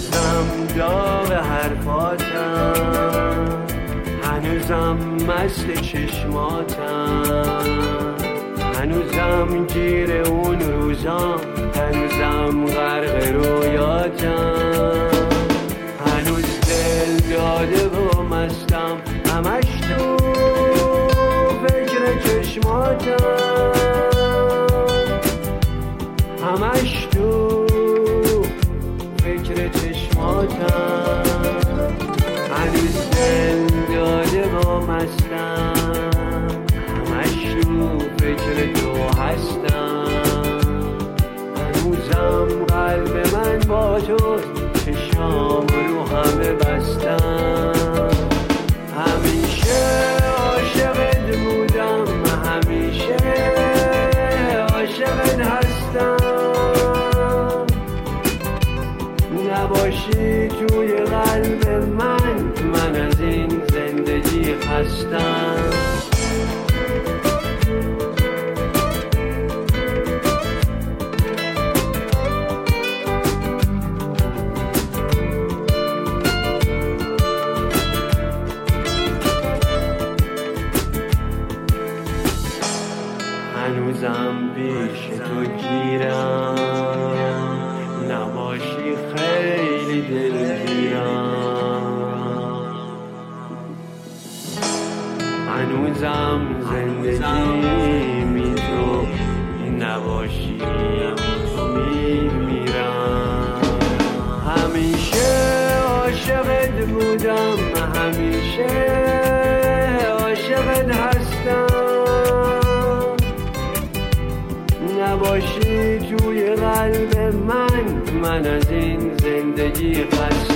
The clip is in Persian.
هنوزم داغ حرفاتم، هنوزم مست چشماتم، هنوزم گیر اون روزام، هنوزم غرق رویاتم، هنوز دل داده و مستم، همش تو فکر چشماتم، همش تو فکر چشماتم، هنوز دل داده و مستم، همش تو فکر تو هستم، هنوزم قلب من با تو، چشام رو همه بستم، همیشه عاشقت بودم، همیشه عاشقت هستم، نباشی توی قلب من از این زندگی خستم. هنوزم پیش تو گیرم، نباشی خیلی دلگیرم، هنوزم زندگی تو نباشی میمیرم، همیشه عاشقت بودم، همیشه عاشقت هستم، نباشی توی قلب من از این زندگی خستم.